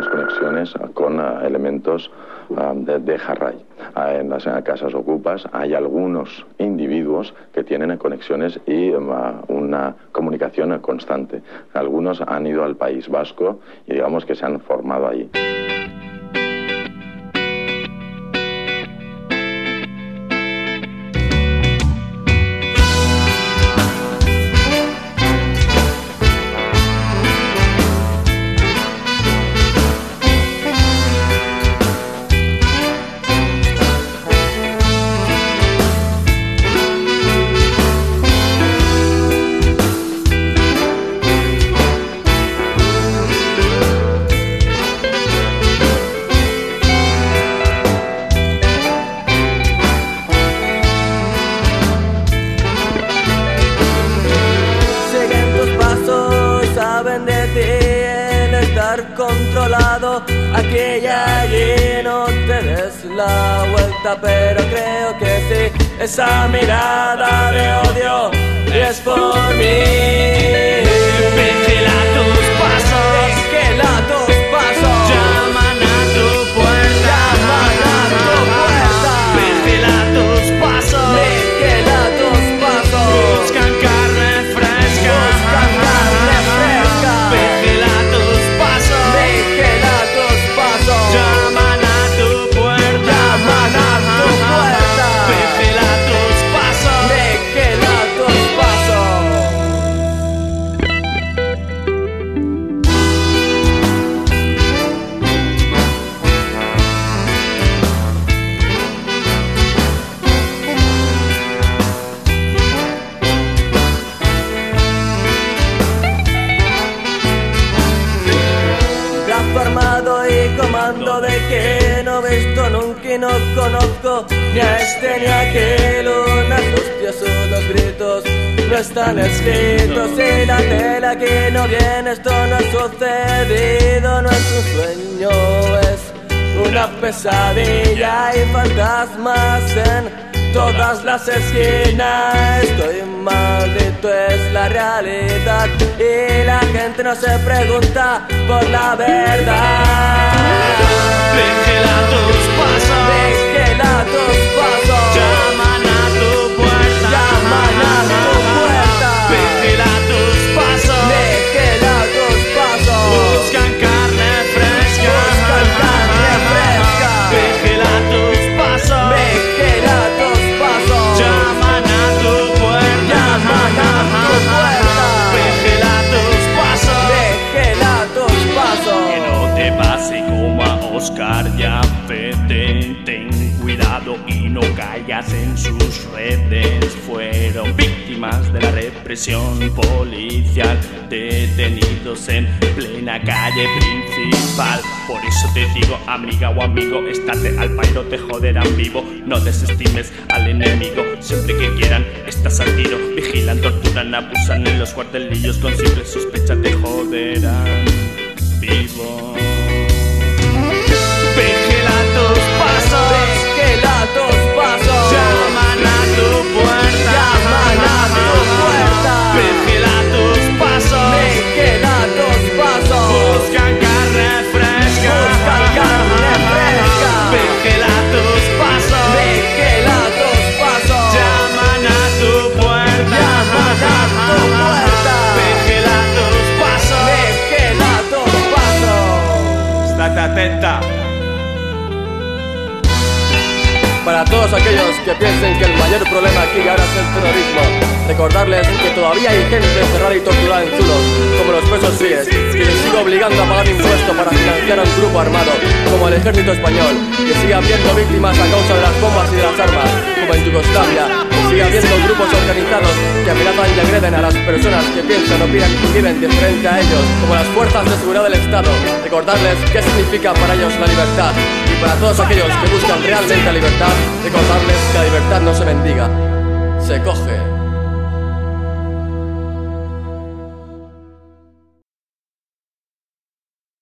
algunas conexiones con elementos de Harrai. En las casas ocupas hay algunos individuos que tienen conexiones y una comunicación constante. Algunos han ido al País Vasco y digamos que se han formado allí. Controlado, aquí y allí no te des la vuelta, pero creo que sí, esa mirada de odio es por mí. Vigila tus pasos, vigila tus pasos, llaman a tu puerta, llaman a tu puerta, vigila tus pasos, vigila tus pasos, buscan carne fresca, buscan carne fresca, vigila tus pasos, vigila tus pasos, llaman a tu puerta, llaman a tu puerta, vigila tus pasos, vigila tus pasos. Brazo armado y comando de que no he visto nunca y no conozco ni a este ni a aquel. Unas hostias, unos gritos no están escritos y la tela aquí no viene. Esto no ha sucedido, no es un sueño, es una pesadilla. Hay fantasmas en todas las esquinas. Estoy maldito, es la realidad y la gente no se pregunta por la verdad. vigila tus pasos, Vigila tus pasos, llaman a tu puerta, llaman a tu puerta, vigila tus pasos, vigila tus pasos, buscan carne fresca, buscan carne fresca, vigila tus pasos, vigila tus pasos, llaman a tu puerta, llaman a tu puerta, vigila tus pasos, vigila tus pasos. que no te pase como a Oscar, ya vete, ten cuidado y no caigas en sus redes. Fueron víctimas de la represión policial, detenidos en plena calle principal. Por eso te digo, amiga o amigo, estate al pairo, te joderán vivo. No desestimes al enemigo, siempre que quieran estás al tiro. Vigilan, torturan, abusan en los cuartelillos, con simple sospecha te joderán vivo. Vigila tus pasos, Vigila tus pasos, llaman a tu puerta, llaman a tu puerta, vigila tus pasos, vigila tus pasos, buscan carne fresca, buscan carne fresca, vigila tus pasos, vigila tus pasos, llaman a tu puerta, llaman a tu puerta, vigila tus pasos, vigila tus pasos. estate atenta. Para todos aquellos que piensen que el mayor problema aquí y ahora es el terrorismo, recordarles que todavía hay gente encerrada y torturada en zulos, como los presos CIES, que les sigue obligando a pagar impuestos para financiar a un grupo armado, como el ejército español, que sigue habiendo víctimas a causa de las bombas y de las armas, como en Yugoslavia, que sigue habiendo grupos organizados que amenazan y agreden a las personas que piensan, opinan y viven diferente a ellos, como las fuerzas de seguridad del Estado. Recordarles qué significa para ellos la libertad, y para todos aquellos que buscan realmente la libertad, recordarles que la libertad no se mendiga, se coge.